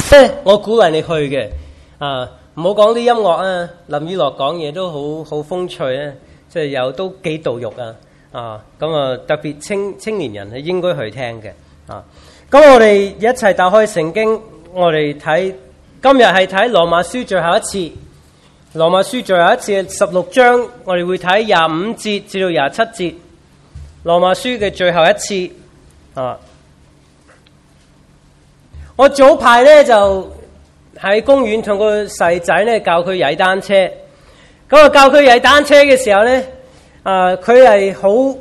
我鼓勵你去嘅唔好講啲音樂啊，林宇樂講嘢都好風趣啊，即係有都幾導肉咁特別青年人係應該去聽嘅咁我哋一齊打開聖經，我哋睇今日係睇羅馬書最後一次，羅馬書最後一次16章，我哋會睇25節至到27節，羅馬書嘅最後一次我早排咧就喺公園同個細仔咧教佢踩單車，咁啊教佢踩單車嘅時候咧，佢係好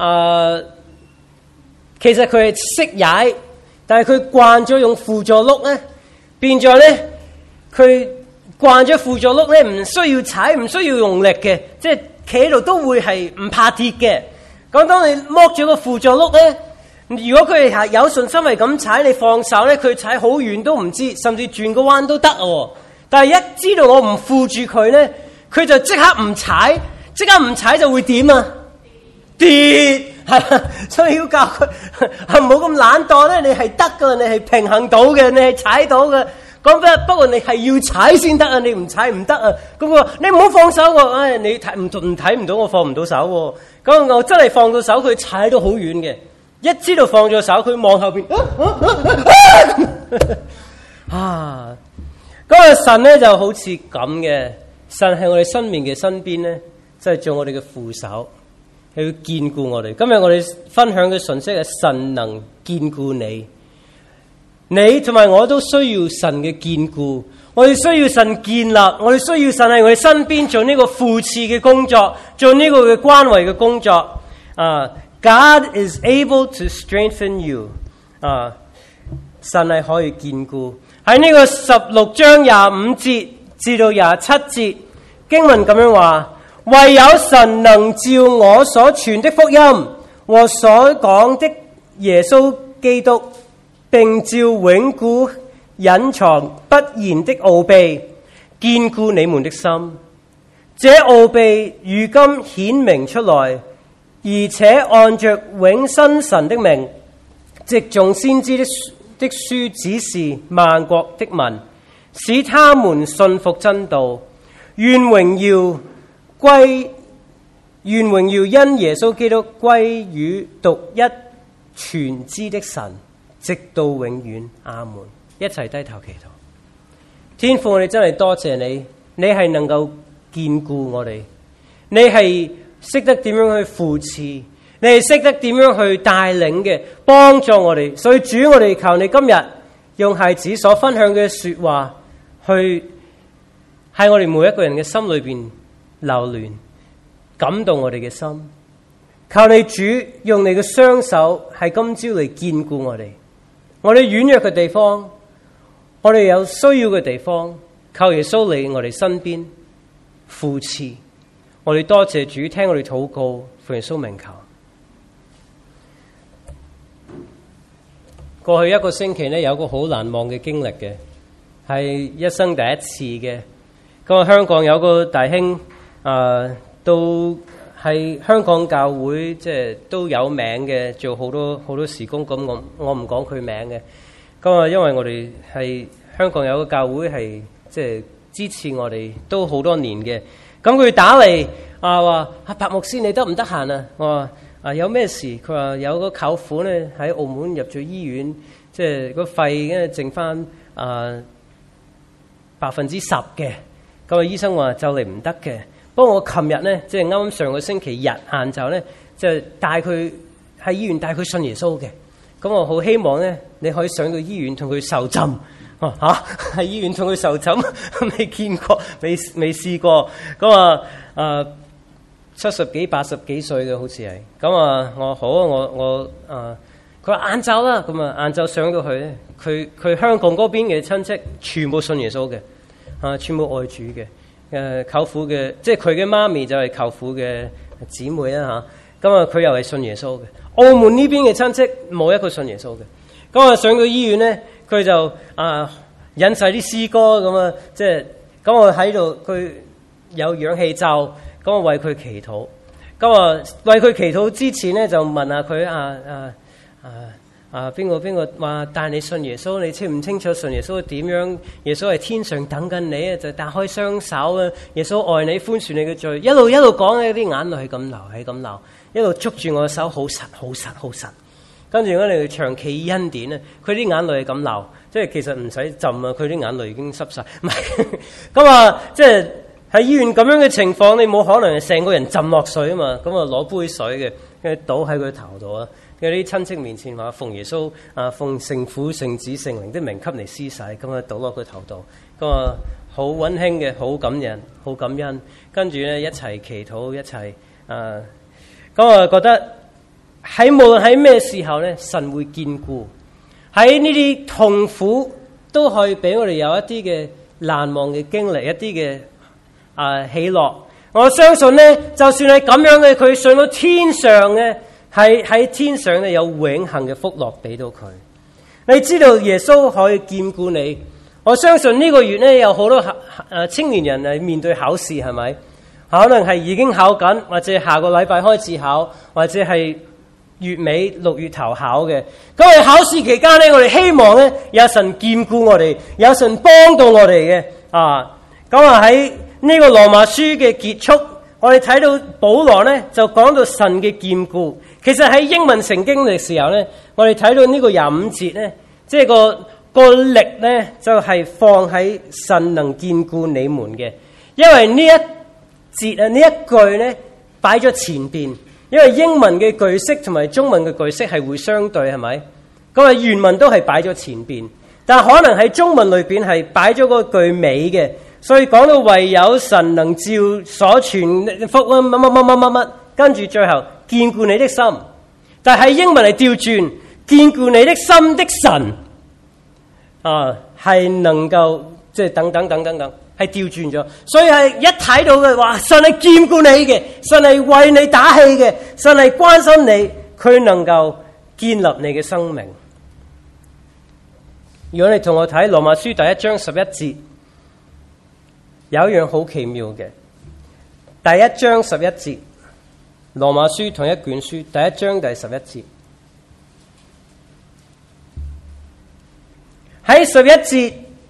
其實佢係識踩，但係佢慣咗用輔助轆咧，變咗咧佢慣咗輔助轆咧，唔需要踩，唔需要用力嘅，即係企喺度都會係唔怕跌嘅。咁當你剝咗個輔助轆咧，如果佢係有信心係咁踩，你放手咧，佢踩好遠都唔知，甚至轉個彎都得喎。但係一知道我唔扶住佢咧，佢就即刻唔踩，即刻唔踩就會點啊？跌係，所以要教佢唔好咁懶惰咧。你係得噶，你係平衡到嘅，你係踩到嘅。咁不過你係要踩先得啊，你唔踩唔得啊。咁佢話你唔好放手喎，你睇唔到我放唔到手喎。咁我真係放到手，佢踩到好遠嘅。一知道放咗手，佢望後邊嗰個神咧就好似咁嘅，神係我哋生命嘅身邊咧，即係做我哋嘅扶手，係要堅固我哋。今日我哋分享嘅信息係神能堅固你，你同埋我都需要神嘅堅固，我哋需要神建立，我哋需要神喺我哋身邊做呢個扶持嘅工作，做呢個嘅關懷嘅工作God is able to strengthen you 神係可以堅固。喺呢個16章25節至到27節經文咁樣話，唯有神能照我所傳的福音和所講的耶穌基督，並照永固隱藏不言的奧秘堅固你們的心。這奧秘如今顯明出來，而且按着永生神的名，藉眾先知的書指示萬國的民，使他們信服真道。願榮耀因耶穌基督歸於獨一全知的神，直到永遠。阿門。一齊低頭祈禱。天父，我哋真係多謝你，你係能夠堅固我哋，你係識得點樣去扶持，你係識得點樣去帶領嘅，幫助我哋。所以主，我哋求你今日用孩子所分享嘅說話，去喺我哋每一個人嘅心裏邊流連，感動我哋嘅心。求你主用你嘅雙手喺今朝嚟堅固我哋，我哋軟弱嘅地方，我哋有需要嘅地方，求耶穌嚟我哋身邊扶持。我哋多謝主，聽我哋禱告，奉耶穌名求。過去一個星期呢，有個好難忘嘅經歷嘅，係一生第一次嘅。咁香港有個弟兄都係香港教會，即係都有名嘅，做好多事工。咁我唔講佢名嘅。咁因為我哋係香港有個教會係即係支持我哋都好多年嘅。咁佢打嚟話白牧師，你得唔得閒啊？我話有咩事？佢話有個舅父咧喺澳門入咗醫院，即係個肺咧剩翻10%嘅。咁醫生話就嚟唔得嘅。不過我琴日咧，即係啱啱上個星期日晏晝咧，就帶佢喺醫院帶佢信耶穌嘅。咁我好希望咧，你可以上到醫院同佢受浸。喺醫院同佢受浸，未見過，未試過。咁70幾80幾歲嘅好似係。咁我好我佢話晏晝啦。咁晏晝上到去咧，佢香港嗰邊嘅親戚全部信耶穌嘅，全部愛主嘅。舅父嘅，即係佢嘅媽咪就係舅父嘅姊妹啦嚇。咁佢又係信耶穌嘅。澳門呢邊嘅親戚冇一個信耶穌嘅。咁上到醫院咧，佢就引晒啲詩歌咁即係咁我喺度，佢有氧氣罩，咁我為佢祈禱。咁為佢祈禱之前咧，就問下佢邊個話帶你信耶穌？你清唔清楚信耶穌點樣？耶穌係天上等緊你啊！就打開雙手啊！耶穌愛你，寬恕你嘅罪。一路講咧，啲眼淚係咁流，一路捉住我嘅手，好實。跟住我哋長期恩典啊！佢啲眼淚係咁流，即係其實唔使浸啊！佢啲眼淚已經濕晒。唔係咁啊！即係喺醫院咁樣嘅情況，你冇可能成個人浸落水啊嘛！咁啊攞杯水嘅，跟住倒喺佢頭度啊！喺啲親戚面前話奉耶穌奉聖父聖子聖靈的名給你施洗，咁啊倒落佢頭度，咁啊好溫馨嘅，好感人，好感恩。跟住咧一齊祈禱，一齊咁啊覺得喺無論喺咩時候咧，神會眷顧。喺呢啲痛苦都可以俾我哋有一啲嘅難忘嘅經歷，一啲嘅喜樂。我相信咧，就算係咁樣嘅，佢上到天上嘅。喺天上咧有永恆嘅福樂俾到佢。你知道耶穌可以眷顧你。我相信呢個月咧有好多青年人係面對考試，係咪？可能係已經考緊，或者下個禮拜開始考，或者係月尾6月頭考嘅。咁喺考試期間咧，我哋希望咧有神眷顧我哋，有神幫到我哋嘅。咁喺呢個羅馬書嘅結束，我哋睇到保羅咧就講到神嘅眷顧。其實喺英文聖經嘅時候咧，我哋睇到呢個25節咧，即係個力咧就係放喺神能眷顧你們嘅。因為呢一節呢一句咧擺咗前邊，因為英文嘅句式同埋中文嘅句式係會相對，係咪？咁原文都係擺咗前邊，但可能喺中文裏邊係擺咗個句尾嘅，所以講到唯有神能照所傳福音乜，跟住最後眷顧你的心。但係英文係調轉，眷顧你的心的神係能夠即係等，係調轉咗。所以係一睇到嘅話，神係眷顧你嘅，神係為你打氣嘅，神係關心你，佢能夠建立你嘅生命。如果你同我睇羅馬書第1章11節，有一樣好奇妙嘅。第1章11節，羅馬書同一卷書第1章第11節，喺11節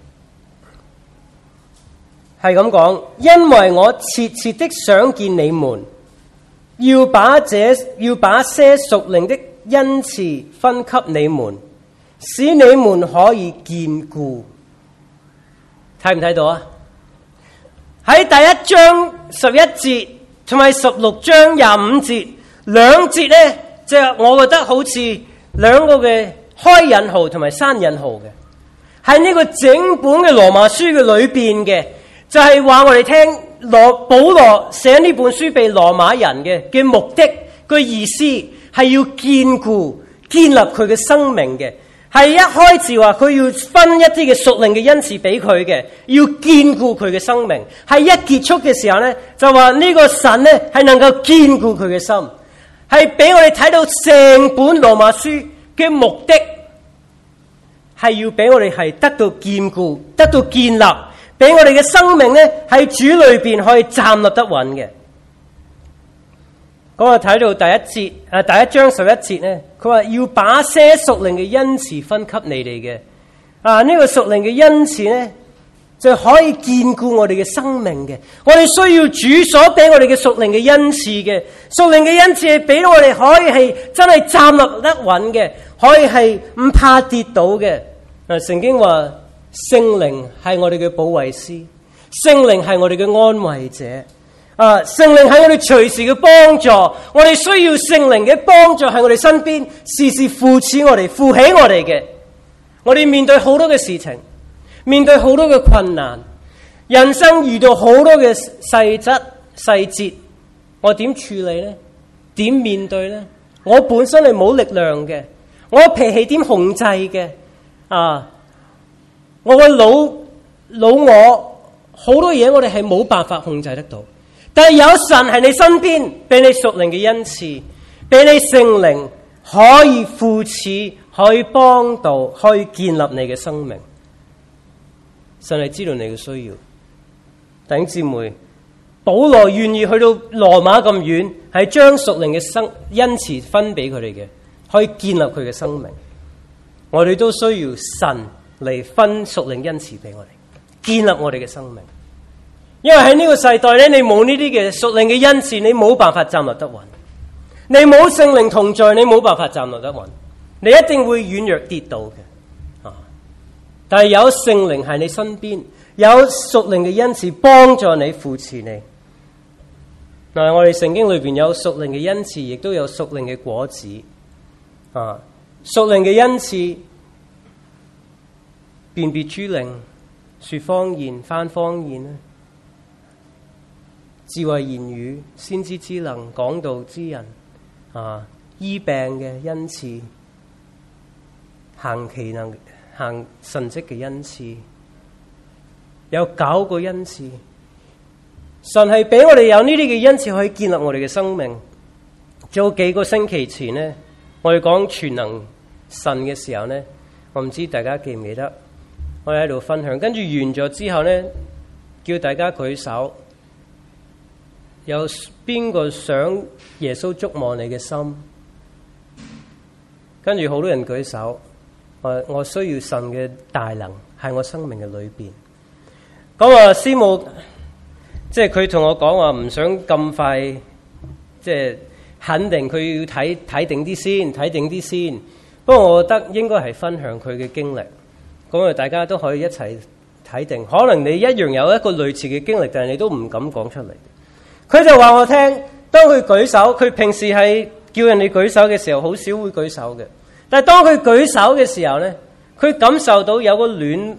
係咁講，因為我切切的想見你們，要把些屬靈的恩賜分給你們，使你們可以堅固。睇唔睇到啊？喺第1章11節同埋16章25節兩節咧，即係我覺得好似兩個嘅開引號同埋閂引號嘅，喺呢個整本嘅羅馬書嘅裏邊嘅，就係話我哋聽保羅寫呢本書俾羅馬人嘅目的，個意思係要堅固建立佢嘅生命嘅。係一開始話佢要分一啲嘅屬靈嘅恩賜俾佢嘅，要堅固佢嘅生命。係一結束嘅時候咧，就話呢個神咧係能夠堅固佢嘅心，係俾我哋睇到成本羅馬書嘅目的，係要俾我哋係得到堅固、得到建立，俾我哋嘅生命咧喺主裏邊可以站立得穩嘅。咁我睇到第1章11節咧，佢話要把些屬靈嘅恩賜分給你哋嘅。呢個屬靈嘅恩賜咧，就可以堅固我哋嘅生命嘅。我哋需要主所俾我哋嘅屬靈嘅恩賜嘅。屬靈嘅恩賜係俾我哋可以係真係站立得穩嘅，可以係唔怕跌倒嘅。聖經話聖靈係我哋嘅保惠師，聖靈係我哋嘅安慰者。聖靈喺我哋隨時嘅幫助，我哋需要聖靈嘅幫助喺我哋身邊，時時扶持我哋，扶起我哋嘅。我哋面對好多嘅事情，面對好多嘅困難，人生遇到好多嘅細節，我點處理呢？點面對呢？我本身係冇力量嘅，我脾氣點控制嘅？我嘅老我好多嘢，我哋係冇辦法控制得到。但係有神喺你身邊，俾你屬靈嘅恩賜，俾你聖靈可以扶持，可以幫到，可以建立你嘅生命。神係知道你嘅需要。弟兄姊妹，保羅願意去到羅馬咁遠，係將屬靈嘅恩賜分俾佢哋嘅，可以建立佢嘅生命。 我哋都需要神嚟分屬靈恩賜俾我哋，建立我哋嘅生命。因為喺呢個世代咧，你冇呢啲嘅屬靈嘅恩賜，你冇辦法站立得穩。你冇聖靈同在，你冇辦法站立得穩，你一定會軟弱跌倒嘅。但係有聖靈喺你身邊，有屬靈嘅恩賜幫助你、扶持你。嗱，我哋聖經裏邊有屬靈嘅恩賜，亦都有屬靈嘅果子。屬靈嘅恩賜，辨別諸靈、說方言、翻方言，智慧言語、先知之能、講道之人，醫病嘅恩賜，行奇能、行神蹟嘅恩賜，有9個恩賜。神係俾我哋有呢啲嘅恩賜，可以建立我哋嘅生命。早幾個星期前呢，我哋講全能神嘅時候呢，我唔知大家記唔記得，我哋喺度分享，跟住完咗之後呢，叫大家舉手，有邊個想耶穌觸摸你嘅心？跟住好多人舉手，我需要神嘅大能喺我生命嘅裏邊。咁師母，即係佢同我講話唔想咁快，即係肯定，佢要睇定啲先。不過我覺得應該係分享佢嘅經歷，咁大家都可以一齊睇定。可能你一樣有一個類似嘅經歷，但係你都唔敢講出嚟。佢就話我聽，當佢舉手，佢平時係叫人哋舉手嘅時候，好少會舉手嘅。但係當佢舉手嘅時候咧，佢感受到有個暖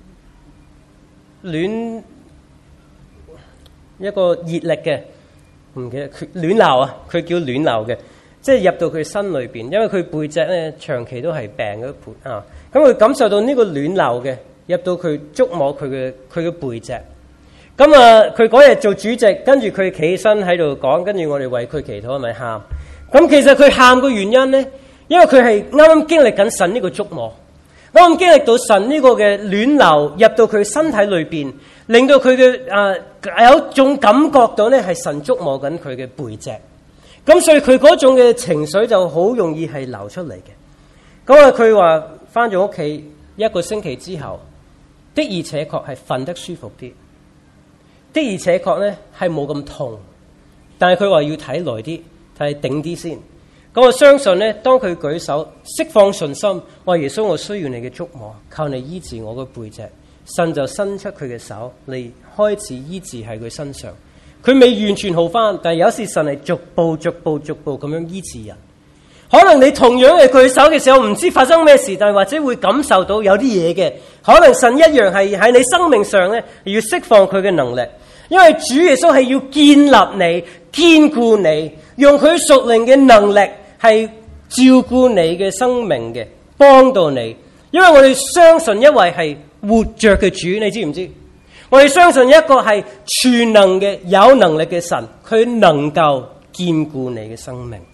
一個熱力嘅，唔記得暖流啊，佢叫暖流嘅，即係入到佢身裏邊。因為佢背脊咧長期都係病嗰盤啊，咁佢感受到呢個暖流嘅入到佢觸摸佢嘅背脊。咁佢嗰日做主席，跟住佢企起身喺度講，跟住我哋為佢祈禱，係咪喊？咁其實佢喊嘅原因咧，因為佢係啱啱經歷緊神呢個觸摸，啱啱經歷到神呢個嘅暖流入到佢身體裏邊，令到佢嘅有種感覺到咧係神觸摸緊佢嘅背脊，咁所以佢嗰種嘅情緒就好容易係流出嚟嘅。咁佢話翻咗屋企1個星期之後，的而且確係瞓得舒服啲。的而且確咧係冇咁痛，但係佢話要睇耐啲，睇頂啲先。咁我相信咧，當佢舉手釋放信心，話耶穌，我需要你嘅觸摸，靠你醫治我嘅背脊，神就伸出佢嘅手嚟開始醫治喺佢身上。佢未完全好翻，但係有時神係逐步咁樣醫治人。可能你同樣係舉手嘅時候唔知發生咩事，但係或者會感受到有啲嘢嘅，可能神一樣係喺你生命上咧要釋放佢嘅能力。因為主耶穌係要建立你、堅固你，用佢屬靈嘅能力係照顧你嘅生命嘅，幫到你。因為我哋相信一位係活着嘅主，你知唔知？我哋相信一個係全能嘅、有能力嘅神，佢能夠堅固你嘅生命。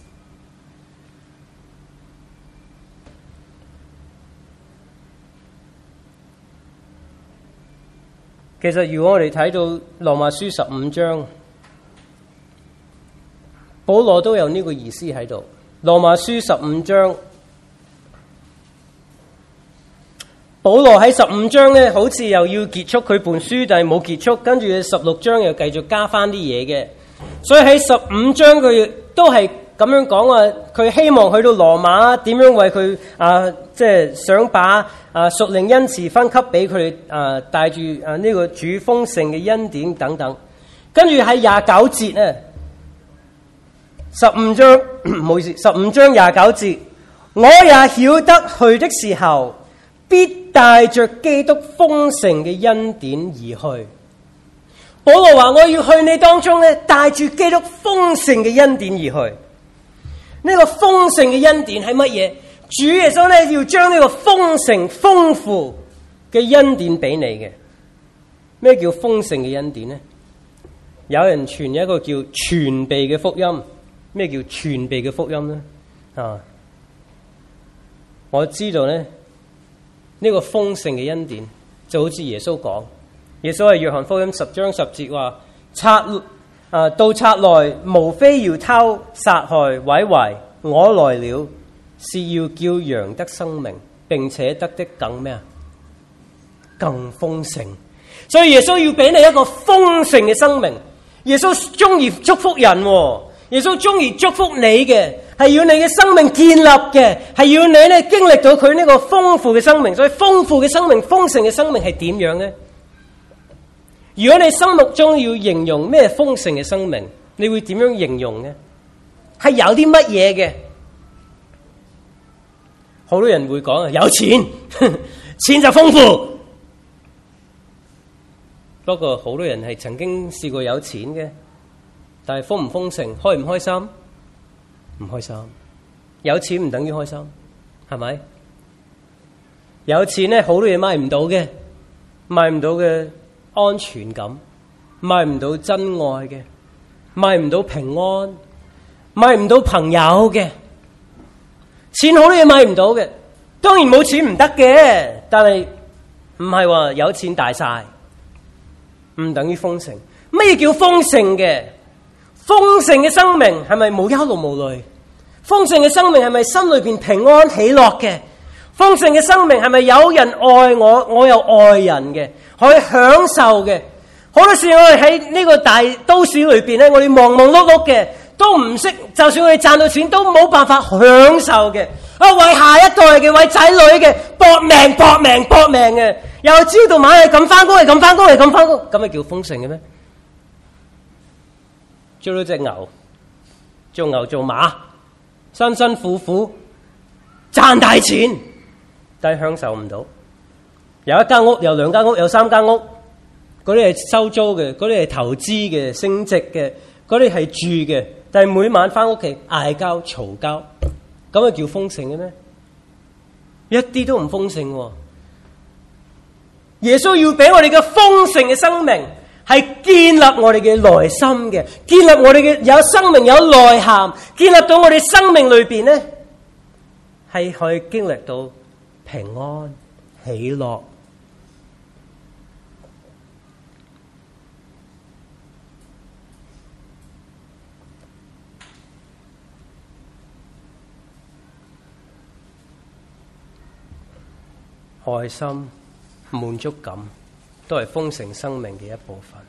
其實如果我哋睇到羅馬書15章，保羅都有呢個意思喺度。羅馬書15章，保羅喺15章咧，好似又要結束佢本書，但係冇結束，跟住16章又繼續加翻啲嘢嘅。所以喺15章佢都係咁樣講話，佢希望去到羅馬點樣為佢即係想把屬靈恩賜分給俾佢帶住呢個主豐盛嘅恩典等等。跟住喺29節咧，15章唔好意思，15章29節，我也曉得去的時候，必帶着基督豐盛嘅恩典而去。保羅話我要去你當中咧，帶住基督豐盛嘅恩典而去。呢個豐盛嘅恩典係乜嘢？主耶穌咧要將呢個豐盛豐富嘅恩典俾你嘅。咩叫豐盛嘅恩典呢？有人傳一個叫全備嘅福音。咩叫全備嘅福音呢？我知道咧，呢個豐盛嘅恩典就好似耶穌講，耶穌係約翰福音10章10節話：盜賊來，無非要偷、殺害、毀壞，我來了是要叫羊得生命， 並且得的更咩啊？更豐盛。所以耶穌要俾你一個豐盛嘅生命。耶穌中意祝福人，耶穌中意祝福你嘅，係要你嘅生命建立嘅，係要你咧經歷到佢呢個豐富嘅生命。所以豐富嘅生命、豐盛嘅生命係點樣呢？如果你心目中要形容咩豐盛嘅生命，你會點樣形容呢？係有啲乜嘢嘅？好多人會講啊，有錢，錢就豐富。不過好多人係曾經試過有錢嘅，但係豐唔豐盛，開唔開心？唔開心。有錢唔等於開心，係咪？有錢咧，好多嘢買唔到嘅，買唔到嘅安全感，買唔到真愛嘅，買唔到平安，買唔到朋友嘅。錢好多嘢買唔到嘅，當然冇錢唔得嘅，但係唔係話有錢大晒，唔等於豐盛。咩叫豐盛嘅？豐盛嘅生命係咪冇憂慮無慮？豐盛嘅生命係咪心裏邊平安喜樂嘅？豐盛嘅生命係咪有人愛我，我又愛人嘅，可以享受嘅？好多時我哋喺呢個大都市裏邊咧，我哋忙忙碌碌嘅，都唔識，就算我哋賺到錢都冇辦法享受嘅。啊，為下一代嘅，為仔女嘅，搏命搏命搏命嘅，由朝到晚係咁翻工，係咁翻工，係咁翻工，咁咪叫豐盛嘅咩？做到隻牛，做牛做馬，辛辛苦苦賺大錢，但係享受唔到。有一間屋，有兩間屋，有三間屋，嗰啲係收租嘅，嗰啲係投資嘅，升值嘅，嗰啲係住嘅，但係每晚翻屋企嗌交嘈交，咁咪叫豐盛嘅咩？一啲都唔豐盛喎。耶穌要俾我哋嘅豐盛嘅生命，係建立我哋嘅內心嘅，建立我哋嘅有生命有內涵，建立到我哋生命裏邊咧，係可以經歷到平安喜樂。愛心、滿足感都係豐盛生命嘅一部分。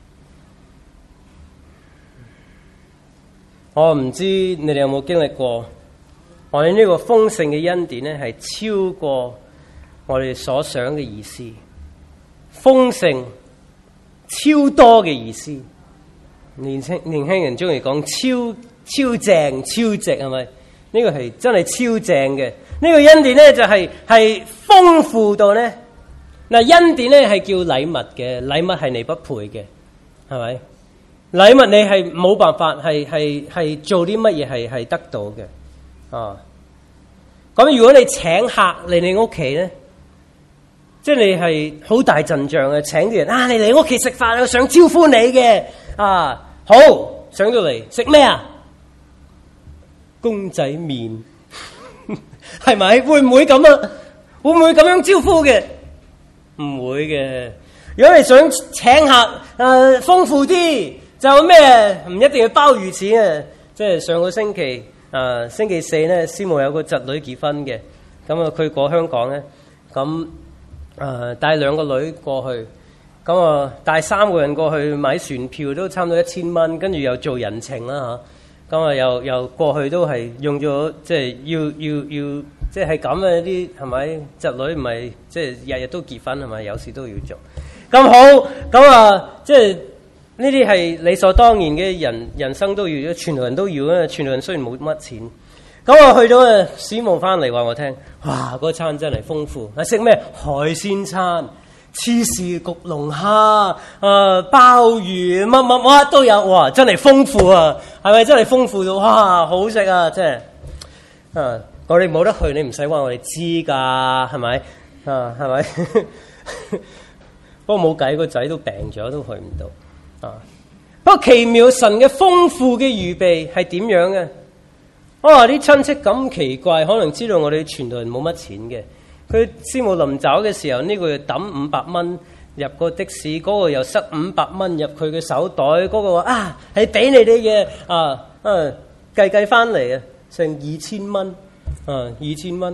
我唔知你哋有冇經歷過，我哋呢個豐盛嘅恩典咧，係超過我哋所想嘅意思。豐盛超多嘅意思，年輕人中意講超正超值，係咪？呢個係真係超正嘅。呢個恩典咧就係豐富到咧，嗱，恩典咧係叫禮物嘅，禮物係你不配嘅，係咪？禮物你係冇辦法係做啲乜嘢係得到嘅啊？咁如果你請客嚟你屋企咧，即係你係好大陣仗嘅，請啲人啊，你嚟屋企食飯，我想招呼你嘅啊，好，上到嚟食咩啊？公仔麵。係咪？會唔會咁啊？會唔會咁樣招呼嘅？唔會嘅。如果你想請客豐富啲，就咩？唔一定要鮑魚錢啊！即係上個星期星期四咧，師母有個侄女結婚嘅，咁啊佢過香港咧，咁帶兩個女過去，咁啊帶3個人過去買船票都差唔多1000蚊，跟住又做人情啦嚇。咁啊，又過去都係用咗，即係要，即係咁嘅啲係咪？侄女唔係即係日日都結婚係咪？有時都要做。咁好，咁啊，即係呢啲係理所當然嘅，人生都要，全部人都要啊！全部人雖然冇乜錢，咁啊去到師母翻嚟話我聽，哇！嗰餐真係豐富，係食咩海鮮餐？黐士焗龍蝦、鮑魚乜哇都有，哇！真係豐富啊，係咪真係豐富到哇好食啊？即係我哋冇得去，你唔使話我哋知噶，係咪係咪？不過冇計，個仔都病咗，都去唔到啊。不過奇妙，神嘅豐富嘅預備係點樣嘅？啲親戚咁奇怪，可能知道我哋傳道人冇乜錢嘅。佢師母臨走嘅時候，呢個又抌500蚊入個的士，嗰個又塞500蚊入佢嘅手袋，嗰個話係俾你哋嘅計翻嚟啊，成2000蚊2000蚊，即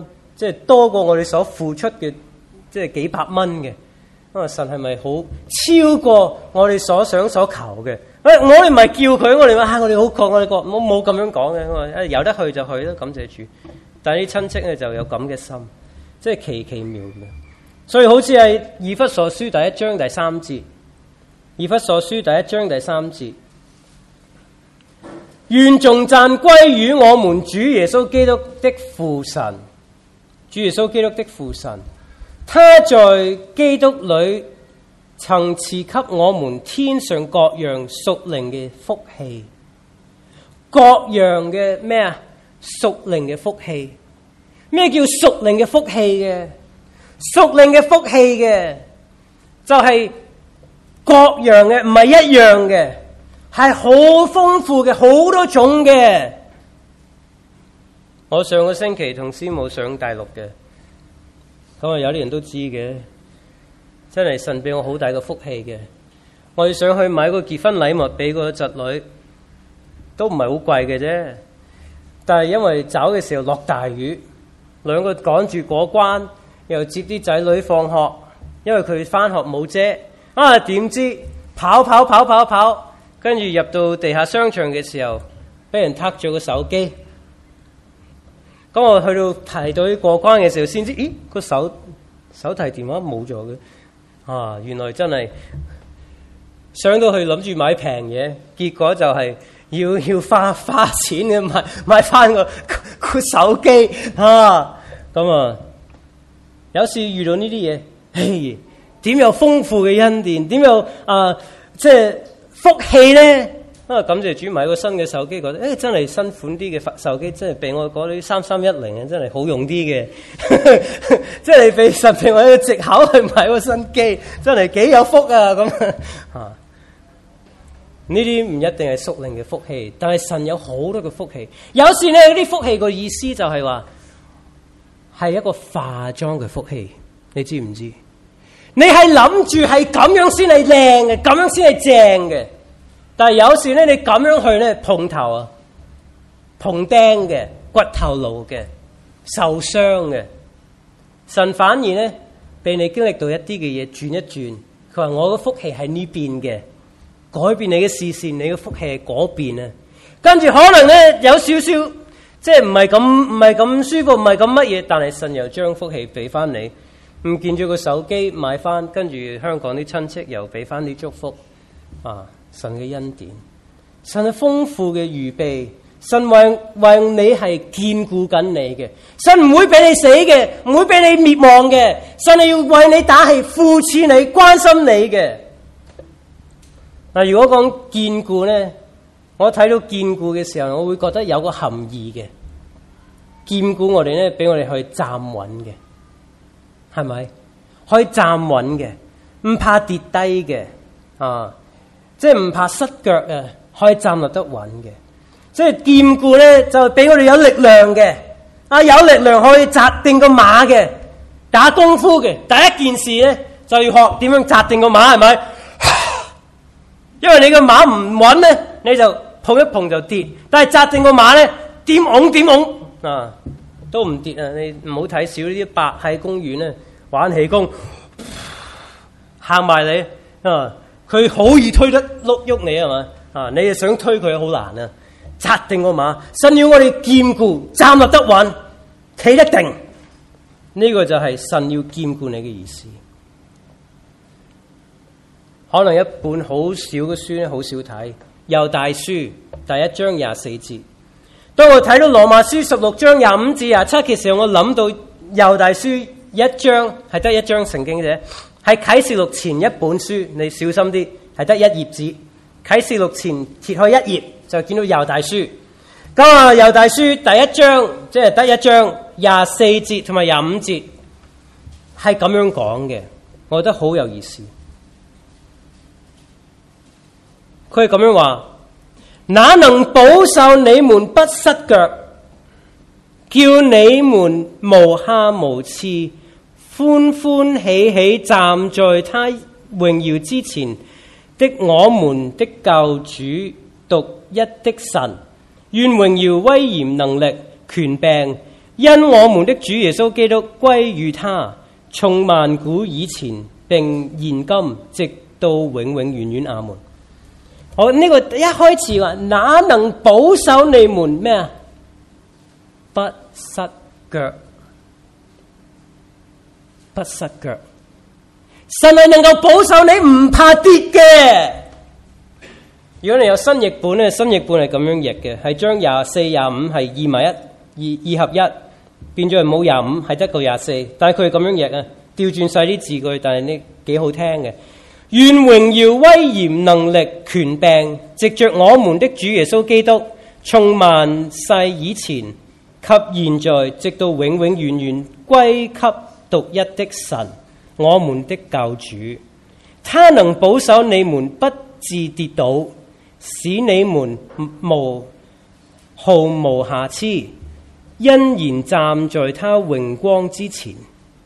即係多過我哋所付出嘅，即係幾百蚊嘅。神係咪好超過我哋所想所求嘅？我哋唔係叫佢，我哋話我哋好窮，我哋冇咁樣講嘅。我話有得去就去啦，感謝主。但係啲親戚咧就有咁嘅心，即係奇妙嘅。所以好似係以弗所書第1章第3節，以弗所書第1章第3節，願頌讚歸於我們主耶穌基督的父神，主耶穌基督的父神。他在基督裏曾賜給我們天上各樣屬靈嘅福氣，各樣嘅咩啊？屬靈嘅福氣。咩叫屬靈嘅福氣嘅？屬靈嘅福氣嘅就係各樣嘅，唔係一樣嘅，係好豐富嘅，好多種嘅。我上個星期同師母上大陸嘅。咁啊，有啲人都知嘅，真係神俾我好大嘅福氣嘅。我哋想去買個結婚禮物俾個侄女，都唔係好貴嘅啫。但係因為走嘅時候落大雨，兩個趕住過關，又接啲仔女放學，因為佢返學冇遮。點知跑，跟住入到地下商場嘅時候，俾人撻咗個手機。咁我去到提到過關嘅時候，先知，咦，個手提電話冇咗嘅。原來真係上到去諗住買平嘢，結果就係要花錢嘅買翻個手機。有時遇到呢啲嘢，點有豐富嘅恩典，點有即係福氣咧？感謝主買個新嘅手機，覺得真係新款啲嘅手機，真係俾我嗰啲3310真係好用啲嘅，即係俾神俾我一個藉口去買個新機，真係幾有福啊！咁呢啲唔一定係屬靈嘅福氣，但係神有好多嘅福氣。有時呢啲福氣個意思就係話係一個化妝嘅福氣，你知唔知？你係諗住係咁樣先係靚嘅，咁樣先係正嘅。但係有時咧，你咁樣去咧，碰頭啊，碰釘嘅，骨頭路嘅，受傷嘅，神反而咧俾你經歷到一啲嘅嘢轉一轉，佢話我嘅福氣喺呢邊嘅，改變你嘅視線，你嘅福氣喺嗰邊啊。跟住可能咧有少少即係唔係咁舒服，唔係咁乜嘢，但係神又將福氣俾翻你，唔見咗個手機買翻，跟住香港啲親戚又俾翻啲祝福神嘅恩典，神係豐富嘅預備，神為你係眷顧緊你嘅，神唔會俾你死嘅，唔會俾你滅亡嘅，神係要為你打氣、扶持你、關心你嘅。如果講眷顧咧，我睇到眷顧嘅時候，我會覺得有個含義嘅，眷顧我哋咧，俾我哋去站穩嘅，係咪？可以站穩嘅，唔怕跌低嘅，即係唔怕失腳啊，可以站立得穩嘅。即係眷顧咧，就俾我哋有力量嘅，有力量可以紮定個馬嘅，打功夫嘅。第一件事咧，就要學點樣紮定個馬，係咪？因為你個馬唔穩咧，你就碰一碰就跌。但係紮定個馬咧，點拱都唔跌啊！你唔好睇少呢啲白喺公園咧玩氣功，行埋你佢好易推得喐你係嘛？你又想推佢好難啊！紮定個馬，神要我哋堅固，站立得穩，企得定。呢個就係神要堅固你嘅意思。可能一本好少嘅書咧，好少睇。猶大書第1章24節。當我睇到羅馬書16章25至27嘅時候，我諗到猶大書1章係得1章聖經啫。係啟示錄前一本書，你小心啲，係得1頁紙。啟示錄前揭開1頁就見到猶大書。咁猶大書第1章即係得1章24節同埋25節係咁樣講嘅，我覺得好有意思。佢係咁樣話：哪能保守你們不失腳，叫你們無瑕無疵，歡歡喜喜站在他榮耀之前的我們的救主獨一的神，願榮耀威嚴能力權柄因我們的主耶穌基督歸於他，從萬古以前並現今，直到永永遠遠。阿門。好，呢個一開始話，哪能保守你們咩啊？不失腳，不失腳。神係能夠保守你唔怕跌嘅。如果你有新譯本咧，新譯本係咁樣譯嘅，係將24、25係二埋一，二合一，變咗係冇25，係得個24。但係佢係咁樣譯啊，調轉晒啲字句，但係呢幾好聽嘅。願榮耀、威嚴、能力、權柄，藉着我們的主耶穌基督，從萬世以前及現在，直到永永遠遠，歸給獨一的神，我們的救主。他能保守你們不致跌倒，使你們毫無瑕疵，欣然站在他榮光之前。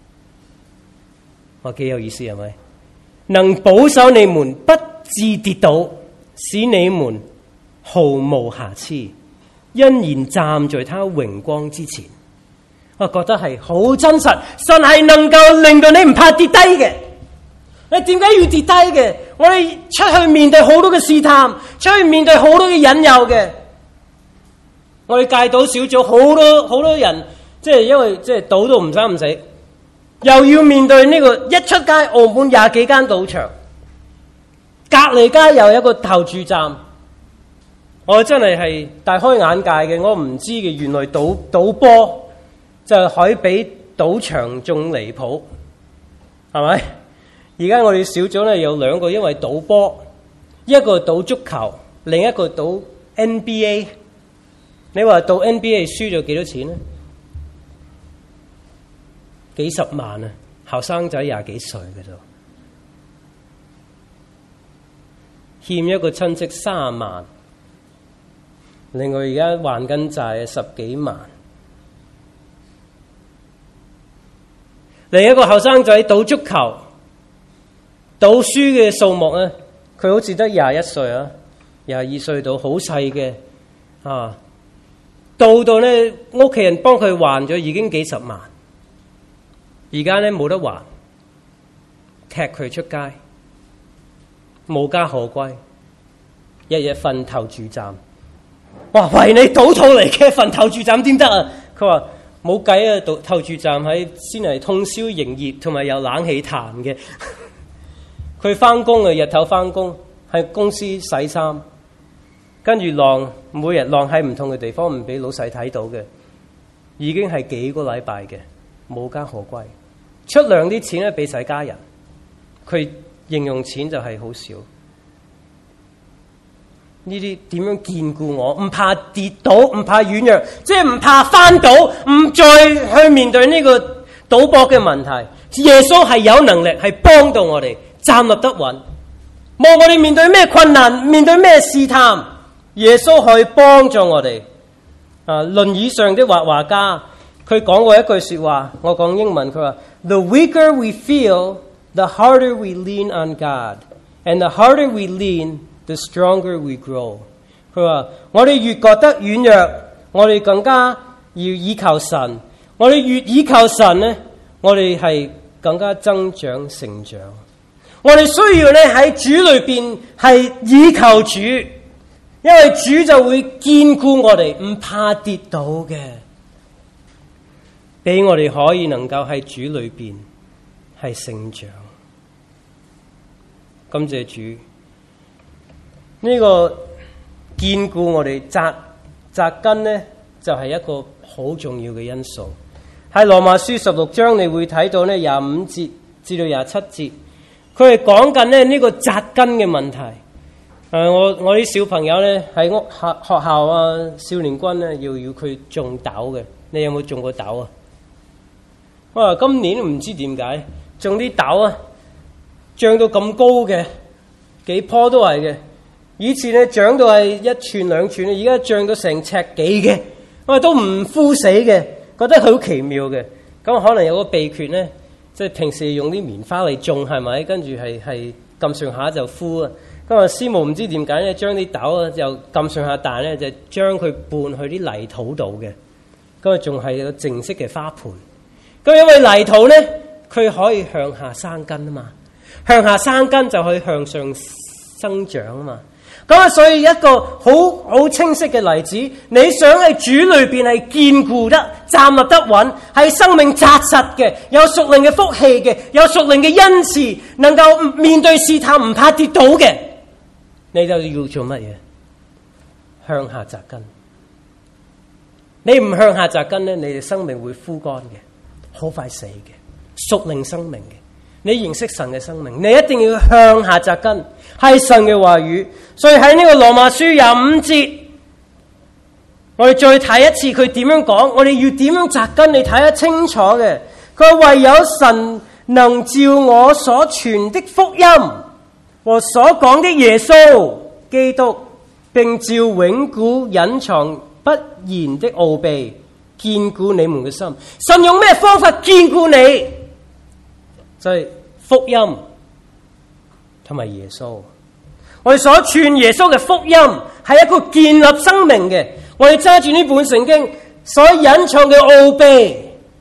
我幾有意思係咪？能保守你們不致跌倒，使你們毫無瑕疵，欣然站在他榮光之前。我覺得係好真實，神係能夠令到你唔怕跌低嘅。你點解要跌低嘅？我哋出去面對好多嘅試探，出去面對好多嘅引誘嘅。我哋戒賭小組好多人，即係因為即係賭到唔生唔死。又要面對呢個一出街，澳門20幾間賭場，隔離街又有一個投注站，我真係大開眼界嘅。我唔知嘅，原來賭波就係可以比賭場仲離譜，係咪？而家我哋小組咧有2個，因為賭波，一個賭足球，另一個賭 NBA。你話賭 NBA 輸咗幾多錢呢？幾十萬啊！後生仔20幾歲嘅啫，欠一個親戚30萬，另外而家還緊債10幾萬。另一個後生仔賭足球，賭輸嘅數目咧，佢好似得21歲啊，22歲到，好細嘅啊，到咧屋企人幫佢還咗已經幾十萬。而家咧冇得還，踢佢出街，無家可歸，日日瞓投注站。哇！為你賭徒嚟嘅，瞓投注站點得啊？佢話冇計啊，投注站喺先係通宵營業，同埋有冷氣彈嘅。佢翻工啊，日頭翻工喺公司洗衫，跟住每日晾喺唔同嘅地方，唔俾老細睇到嘅，已經係幾個禮拜嘅，冇家可歸。出糧啲錢咧俾晒家人，佢形容錢就係好少。呢啲點樣堅固我？唔怕跌倒，唔怕軟弱，即係唔怕翻倒，唔再去面對呢個賭博嘅問題。耶穌係有能力，係幫到我哋站立得穩。無論我哋面對咩困難，面對咩試探，耶穌可以幫助我哋。輪椅上的畫畫家，佢講過一句說話，我講英文，佢話 ：The weaker we feel, the harder we lean on God, and the harder we lean, the stronger we grow。佢話我哋越覺得軟弱，我哋更加要依靠神。我哋越依靠神咧，我哋係更加增長成長。我哋需要咧喺主裏邊係依靠主，因為主就會堅固我哋，唔怕跌倒嘅。俾我哋可以能夠喺主裏邊係成長，感謝主。呢個堅固我哋扎根呢，就係一個好重要嘅因素。喺羅馬書16章，你會睇到呢25節至到27節，佢係講緊呢個扎根嘅問題。我啲小朋友呢，喺學校啊，少年軍呢，要佢種豆嘅。你有冇種過豆啊？今年唔知點解種啲豆啊，長到咁高嘅，幾棵都係嘅。以前咧長到係1寸2寸，而家長到成尺幾嘅，都唔枯死嘅，覺得佢好奇妙嘅。咁可能有個秘訣咧，即係平時用啲棉花嚟種，係咪？跟住係咁上下就枯啊。咁師母唔知點解咧，將啲豆啊就咁上下大咧，就將佢拌去啲泥土度嘅。 咁啊仲係有淨色嘅花盆。咁因為泥土咧，佢可以向下生根啊嘛，向下生根就可以向上生長啊嘛。咁啊，所以一個好清晰嘅例子，你想喺主裏邊係堅固得、站立得穩，係生命紮實嘅，有屬靈嘅福氣嘅，有屬靈嘅恩賜，能夠面對試探唔怕跌倒嘅，你就要做乜嘢？向下扎根。你唔向下扎根咧，你嘅生命會枯乾嘅，好快死嘅，屬靈生命嘅。你認識神嘅生命，你一定要向下扎根，係神嘅話語。所以喺呢個羅馬書25節，我哋再睇一次佢點樣講，我哋要點樣扎根，你睇得清楚嘅。佢話唯有神能照我所傳的福音和所講的耶穌基督，並照永古隱藏不言的奧秘堅固你們嘅心。神用咩方法堅固你？就係福音同埋耶穌。我哋所傳耶穌嘅福音係一個建立生命嘅。我哋揸住呢本聖經所隱藏嘅奧秘。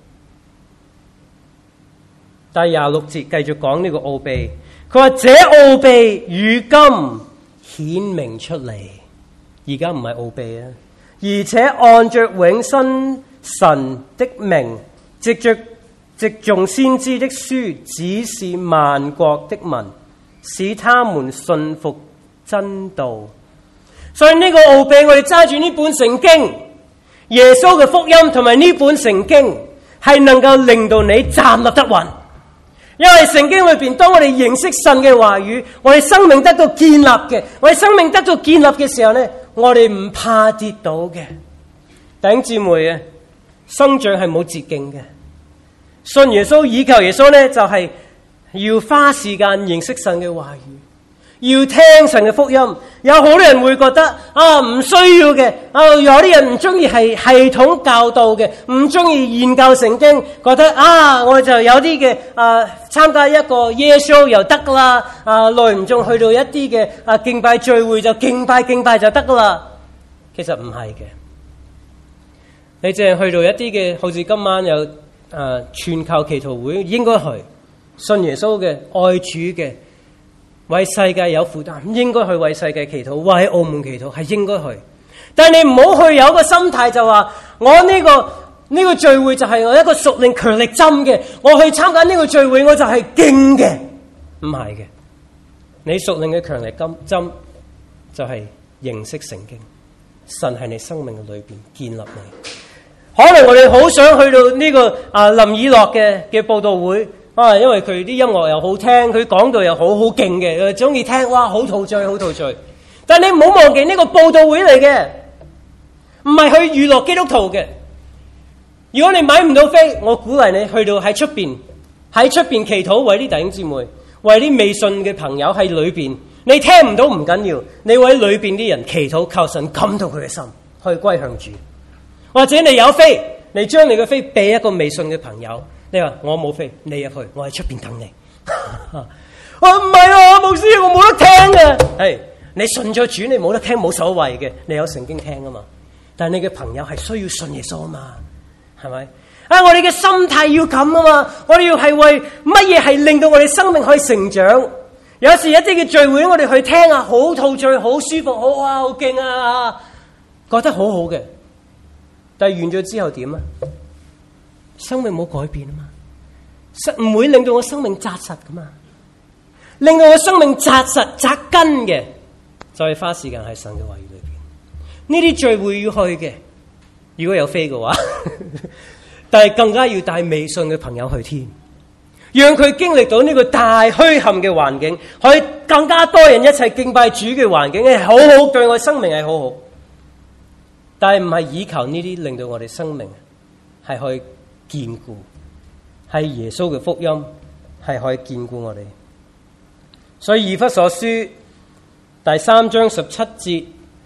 第26節繼續講呢個奧秘。佢話這奧秘如今顯明出嚟，而家唔係奧秘啊，而且按着永生神的名，藉眾先知的書指示萬國的民，使他們信服真道。所以呢個奧秘，我哋揸住呢本聖經，耶穌嘅福音同埋呢本聖經，係能夠令到你站立得穩。因為聖經裏邊，當我哋認識神嘅話語，我哋生命得到建立嘅，我哋生命得到建立嘅時候呢，我哋唔怕跌倒嘅。弟兄姊妹啊，生長係冇捷徑嘅。信耶穌、倚靠耶穌呢，就係要花時間認識神嘅話語，要聽神嘅福音。有好多人會覺得唔需要嘅，有啲人唔中意係系統教導嘅，唔中意研究聖經，覺得我就有啲嘅參加一個耶穌又得啦，耐唔中去到一啲嘅敬拜聚會就敬拜就得啦。其實唔係嘅，你淨係去到一啲嘅，好似今晚有全球祈禱會，應該去信耶穌嘅、愛主嘅、為世界有負擔，應該去為世界祈禱，為澳門祈禱，係應該去。但係你唔好去有一個心態就話我呢個聚會就係我一個屬靈強力針嘅，我去參加呢個聚會我就係勁嘅，唔係嘅。你屬靈嘅強力針就係認識聖經，神喺你生命嘅裏邊建立你。可能我哋好想去到呢個林以樂嘅佈道會因為佢啲音樂又好聽，佢講道又好勁嘅，中意聽，哇，好陶醉。但你唔好忘記呢個佈道會嚟嘅，唔係去娛樂基督徒嘅。如果你買唔到飛，我鼓勵你去到喺出邊祈禱，為啲弟兄姊妹，為啲未信嘅朋友喺裏邊。你聽唔到唔緊要，你為裏邊啲人祈禱，求神感動佢嘅心，去歸向主。或者你有飛，你將你嘅飛俾一個未信嘅朋友，你話我冇飛，你入去，我喺出邊等你。我唔係啊，牧師，我冇得聽嘅。係你信咗主，你冇得聽冇所謂嘅，你有聖經聽啊嘛。但係你嘅朋友係需要信耶穌啊嘛，係咪？我哋嘅心態要咁啊嘛，我哋要係為乜嘢係令到我哋生命可以成長？有時一啲嘅聚會，我哋去聽好陶醉，好舒服，好勁啊，覺得好好嘅。但係完咗之後點啊？生命冇改變啊嘛，唔會令到我生命紮實噶嘛。令到我生命紮實紮根嘅，就係花時間喺神嘅話語裏邊。呢啲聚會要去嘅，如果有飛嘅話，但係更加要帶微信嘅朋友去添，讓佢經歷到呢個大墟冚嘅環境，可以更加多人一齊敬拜主嘅環境，係好好，對我生命係好好。但係唔係依靠呢啲令到我哋生命係可以堅固，係耶穌嘅福音係可以堅固我哋。所以以弗所書第3章17節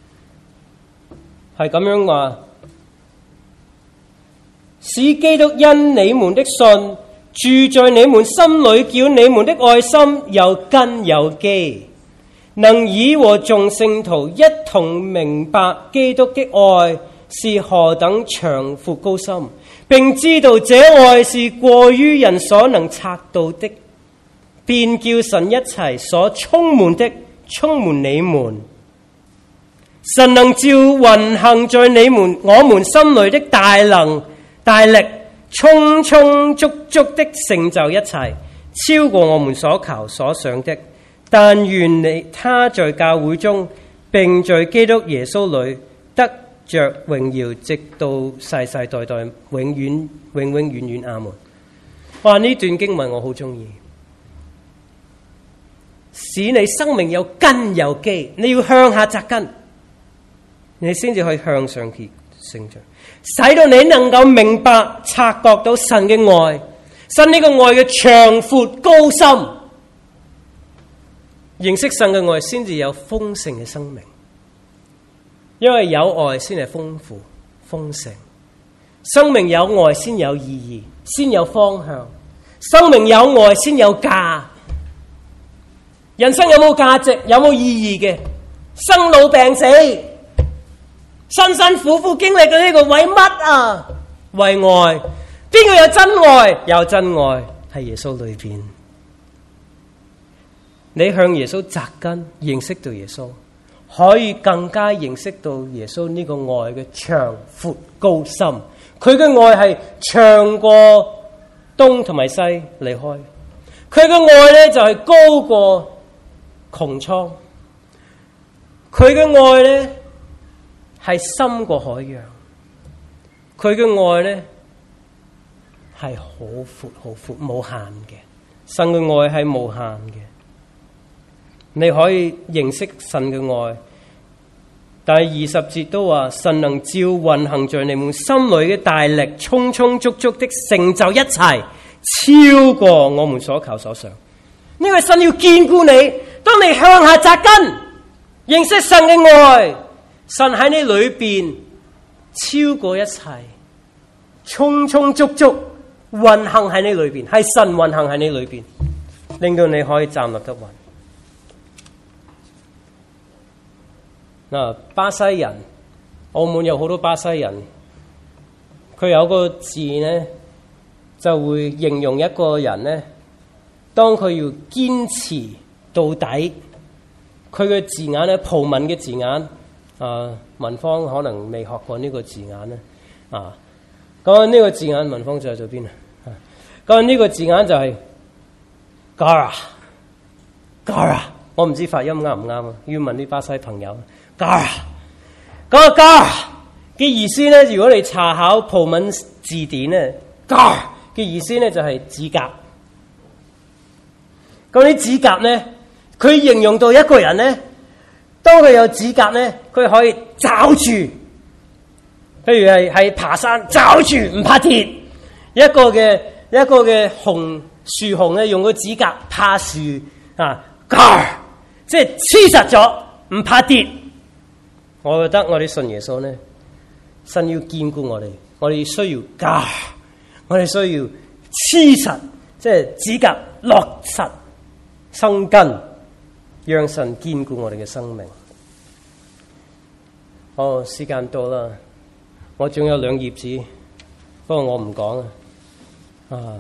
係咁樣話，使基督因你們的信住在你們心裏，叫你們的愛心有根有基，能以和眾聖徒一同明白基督的愛是何等長闊高深，並知道這愛是過於人所能測度的，便叫神一齊所充滿的充滿你們。神能照運行在我們心裏的大能大力，充充足足的成就一切，超過我們所求所想的。但願他在教會中，並在基督耶穌裏得着榮耀，直到世世代代，永遠永永遠遠。阿門。哇！呢段經文我好中意，使你生命有根有基，你要向下扎根，你先至可以向上成長，使到你能夠明白察覺到神嘅愛，神呢個愛嘅長闊高深。認識神嘅愛先至有豐盛嘅生命，因為有愛先係豐富豐盛。生命有愛先有意義，先有方向。生命有愛先有價。人生有冇價值，有冇意義嘅？生老病死，辛辛苦苦經歷嘅呢個為乜啊？為愛。邊個有真愛？有真愛係耶穌裏邊。你向耶穌扎根，認識到耶穌，可以更加認識到耶穌呢個愛嘅長闊高深。佢嘅愛係長過東同埋西離開，佢嘅愛咧就係高過穹蒼，佢嘅愛咧係深過海洋，佢嘅愛咧係好闊好闊無限嘅。神嘅愛係無限嘅。你可以認識神嘅愛，但係20節都話神能照運行在你們心裏嘅大力，充充足足的成就一切，超過我們所求所想。因為神要堅固你，當你向下扎根，認識神嘅愛，神喺你裏邊超過一切，充充足足運行喺你裏邊，係神運行喺你裏邊，令到你可以站立得穩。嗱，巴西人，澳門有好多巴西人，佢有個字呢，就會形容一個人呢，當佢要堅持到底，佢嘅字眼呢，葡文嘅字眼，文芳可能未學過呢個字眼呢，咁呢個字眼文芳就喺邊啊？咁呢個字眼就係 Gara，我唔知發音啱唔啱啊，要問啲巴西朋友。Gara， 嗰個 Gara 嘅意思咧，如果你查考葡文字典咧 ，Gara 嘅意思咧就係指甲。咁啲指甲咧，佢形容到一個人咧，當佢有指甲咧，佢可以抓住，譬如係爬山抓住唔怕跌。一個嘅樹熊咧，用個指甲爬樹Gara， 即係黐實咗，唔怕跌。我覺得我哋信耶穌咧，神要堅固我哋，我哋需要Gara，我哋需要黐實，即係指甲落實生根，讓神堅固我哋嘅生命。時間到啦，我仲有2頁紙，不過我唔講啊。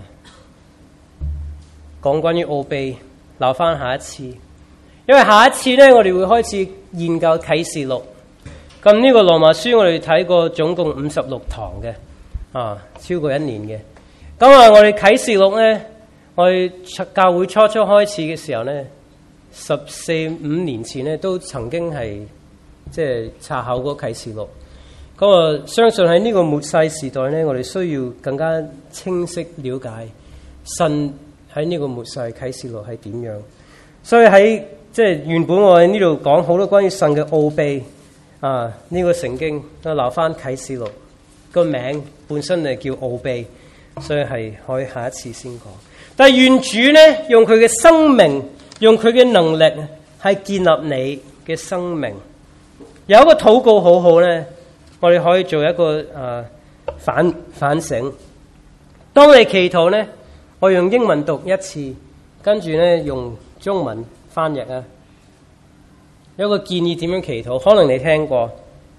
講關於奧秘，留翻下一次，因為下一次咧，我哋會開始研究啟示錄。咁呢個羅馬書我哋睇過總共56堂嘅，超過1年嘅。咁我哋啟示錄咧，我哋教會初開始嘅時候咧，14-15年前咧都曾經係即係查考過啟示錄。咁相信喺呢個末世時代咧，我哋需要更加清晰了解神喺呢個末世啟示錄係點樣。所以喺即係原本我喺呢度講好多關於神嘅奧秘。呢個聖經都留翻啟示錄個名本身係叫奧秘，所以係可以下一次先講。但係願主咧用佢嘅生命，用佢嘅能力係建立你嘅生命。有一個禱告好好咧，我哋可以做一個反省。當你祈禱咧，我用英文讀一次，跟住咧用中文翻譯啊。有個建議點樣祈禱，可能你聽過。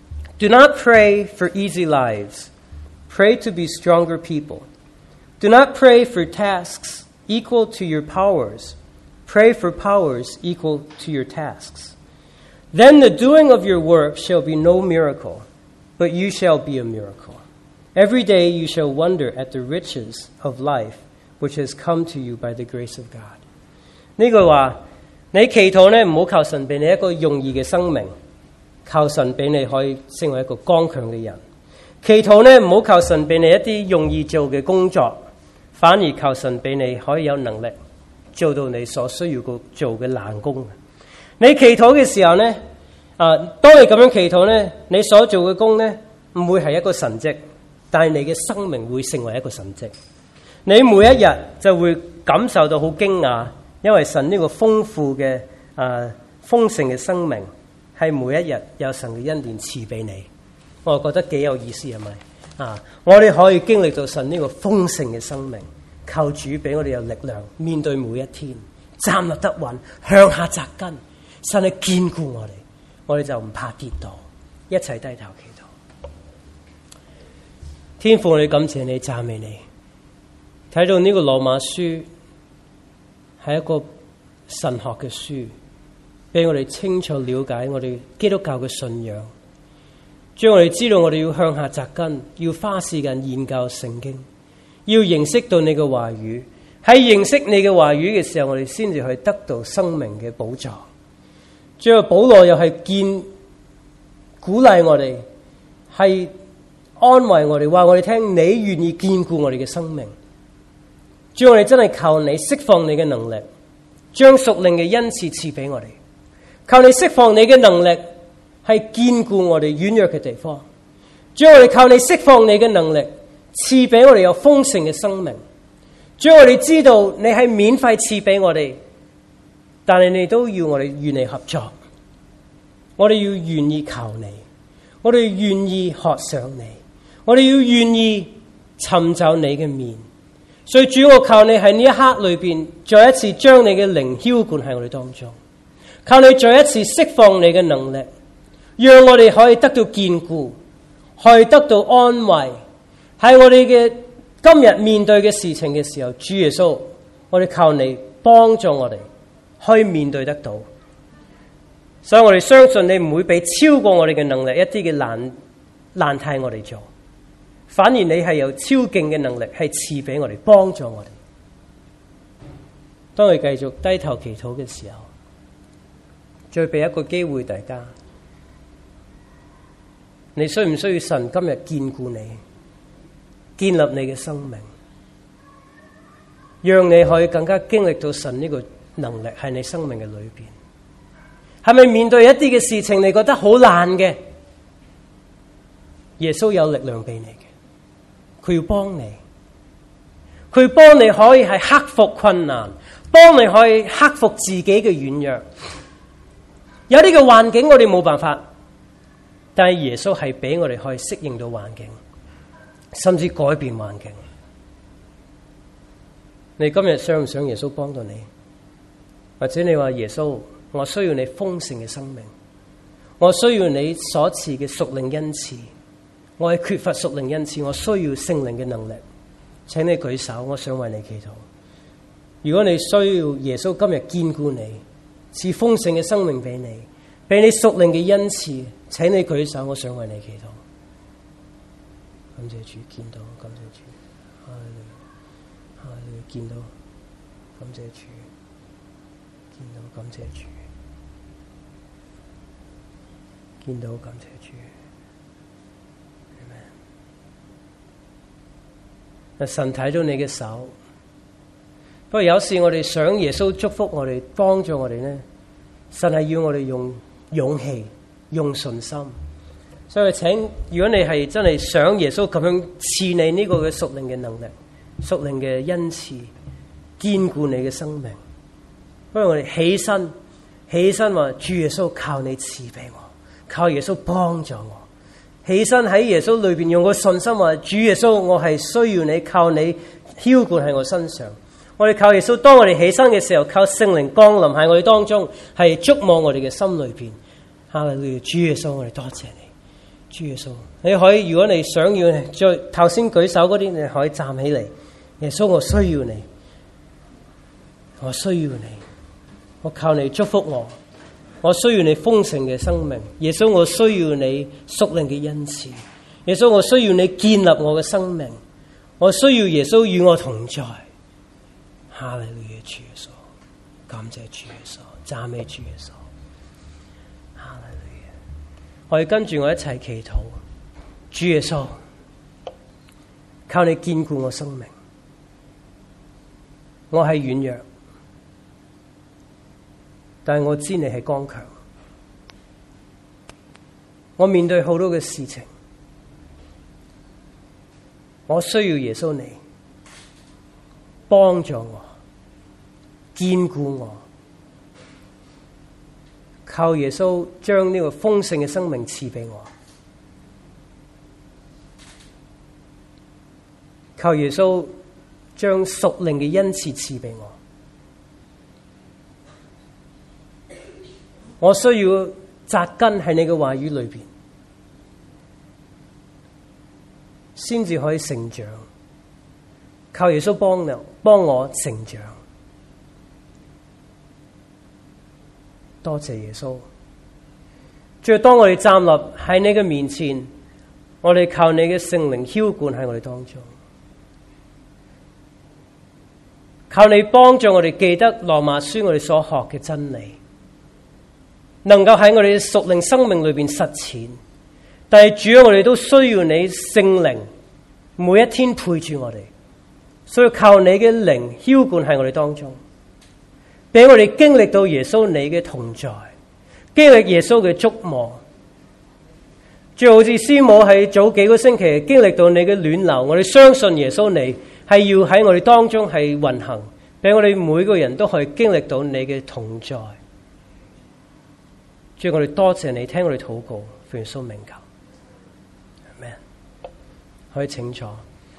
Do not pray for easy lives. Pray to be stronger people. Do not pray for tasks equal to your powers. Pray for powers equal to your tasks. Then the doing of your work shall be no miracle, but you shall be a miracle. Every day you shall wonder at the riches of life, which has come to you by the grace of God. 呢句話，你祈禱呢，唔好靠神俾你一個容易嘅生命，靠神俾你可以成為一個剛強嘅人。祈禱呢，唔好靠神俾你一啲容易做嘅工作，反而靠神俾你可以有能力做到你所需要做嘅難工。你祈禱嘅時候呢，當你咁樣祈禱呢，你所做嘅工呢，唔會係一個神蹟，但係你嘅生命會成為一個神蹟。你每一日就會感受到好驚訝，因為神呢個豐富嘅豐盛嘅生命係每一日有神嘅恩典賜俾你。我覺得幾有意思係咪？我哋可以經歷到神呢個豐盛嘅生命，靠主俾我哋有力量面對每一天，站立得穩，向下扎根。神係堅固我哋就唔怕跌倒，一齊低頭祈禱。天父，我哋感謝你，讚美你。睇到呢個羅馬書係一個神學嘅書，俾我哋清楚了解我哋基督教嘅信仰，將我哋知道我哋要向下扎根，要花時間研究聖經，要認識到你嘅話語。喺認識你嘅話語嘅時候，我哋先至去得到生命嘅寶藏。最後保羅又係鼓勵我哋，係安慰我哋，話我哋聽你願意堅固我哋嘅生命。主，我哋真係靠你釋放你嘅能力，將屬靈嘅恩賜賜俾我哋。靠你釋放你嘅能力，係堅固我哋軟弱嘅地方。主，我哋靠你釋放你嘅能力，賜俾我哋有豐盛嘅生命。主，我哋知道你係免費賜俾我哋，但係你都要我哋與你合作。我哋要願意靠你，我哋願意學上你，我哋要願意尋找你嘅面。所以主，我靠你喺呢一刻裏邊，再一次將你嘅靈澆灌喺我哋當中，靠你再一次釋放你嘅能力，讓我哋可以得到堅固，可以得到安慰。喺我哋嘅今日面對嘅事情嘅時候，主耶穌，我哋靠你幫助我哋可以面對得到。所以我哋相信你唔會俾超過我哋嘅能力一啲嘅難題我哋做，反而你係有超勁嘅能力係賜俾我哋，幫助我哋。當我哋繼續低頭祈禱嘅時候，再俾一個機會大家，你需唔需要神今日堅固你，建立你嘅生命，讓你可以更加經歷到神呢個能力喺你生命嘅裏邊？係咪面對一啲嘅事情你覺得好難嘅？耶穌有力量俾你嘅，佢要幫你，佢幫你可以係克服困難，幫你可以克服自己嘅軟弱。有啲嘅環境我哋冇辦法，但係耶穌係俾我哋可以適應到環境，甚至改變環境。你今日想唔想耶穌幫到你？或者你話耶穌，我需要你豐盛嘅生命，我需要你所賜嘅屬靈恩賜，我係缺乏屬靈恩賜，我需要聖靈嘅能力。請你舉手，我想為你祈禱。如果你需要耶穌今日堅固你，賜豐盛嘅生命俾你，俾你屬靈嘅恩賜，請你舉手，我想為你祈禱。感謝主，見到，感謝主，哈利路亞，哈利路亞，見到，感謝主，見到，感謝主，見到，感謝主。神睇到你嘅手，不過有時我哋想耶穌祝福我哋，幫助我哋呢，神係要我哋用勇氣、用信心。所以請，如果你係真係想耶穌咁樣賜你呢個嘅屬靈嘅能力、屬靈嘅恩賜，堅固你嘅生命，不如我哋起身話主耶穌，靠你賜俾我，靠耶穌幫助我。起身喺耶穌裏邊用個信心話，主耶穌，我係需要你，靠你澆灌喺我身上。我哋靠耶穌，當我哋起身嘅時候，靠聖靈降臨喺我哋當中，係觸摸我哋嘅心裏邊。哈利路亞，主耶穌，我哋多謝你。 主耶穌，你可以，如果你想要，再頭先舉手嗰啲，你可以站起嚟。耶穌，我需要你，我需要你，我靠你祝福我，我需要你豐盛嘅生命。耶穌，我需要你屬靈嘅恩賜。耶穌，我需要你建立我嘅生命，我需要耶穌與我同在。哈利路亞，主耶穌，感謝主耶穌，讚美主耶穌。我哋跟住我一齊祈禱，主耶穌，靠你堅固我生命。我係軟弱，但係我知你係剛強。我面對好多嘅事情，我需要耶穌你幫助我，堅固我。靠耶穌將呢個豐盛嘅生命賜俾我，靠耶穌將屬靈嘅恩賜賜俾我。我需要扎根喺你嘅話語裏邊，先至可以成長。靠耶穌幫我成長。多謝耶穌。最後當我哋站立喺你嘅面前，我哋靠你嘅聖靈澆灌喺我哋當中，靠你幫助我哋記得羅馬書我哋所學嘅真理，能夠喺我哋嘅屬靈生命裏邊實踐。但係主啊，我哋都需要你聖靈每一天陪住我哋，所以靠你嘅靈澆灌喺我哋當中，俾我哋經歷到耶穌你嘅同在，經歷耶穌嘅觸摸。最好似師母喺早幾個星期經歷到你嘅暖流，我哋相信耶穌你係要喺我哋當中係運行，俾我哋每個人都可以經歷到你嘅同在。最後我哋多謝你聽我哋禱告，奉耶穌名求，阿們。可以請坐。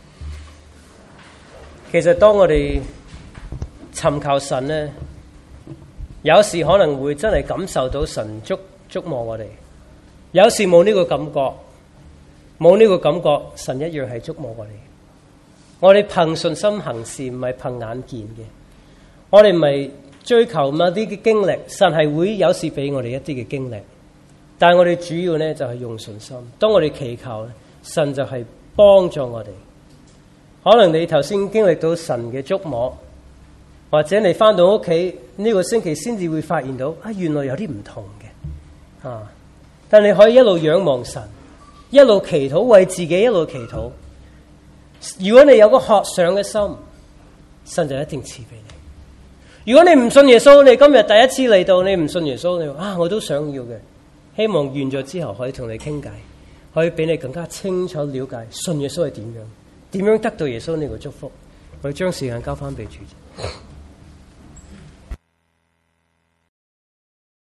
其實當我哋尋求神呢，有時可能會真係感受到神觸摸我哋，有時冇呢個感覺，冇呢個感覺，神一樣係觸摸我哋。我哋憑信心行事，唔係憑眼見嘅。我哋唔係追求某啲嘅經歷，神係會有時俾我哋一啲嘅經歷，但係我哋主要呢就係用信心。當我哋祈求，神就係幫助我哋。可能你頭先經歷到神嘅觸摸，或者你翻到屋企呢個星期先至會發現到原來有啲唔同嘅但你可以一路仰望神，一路祈禱，為自己一路祈禱。如果你有個渴想嘅心，神就一定賜俾你。如果你唔信耶穌，你今日第一次嚟到，你唔信耶穌，你話我都想要嘅，希望完咗之後可以同你傾偈，可以俾你更加清楚了解信耶穌係點樣得到耶穌呢個祝福。我哋將時間交翻俾主。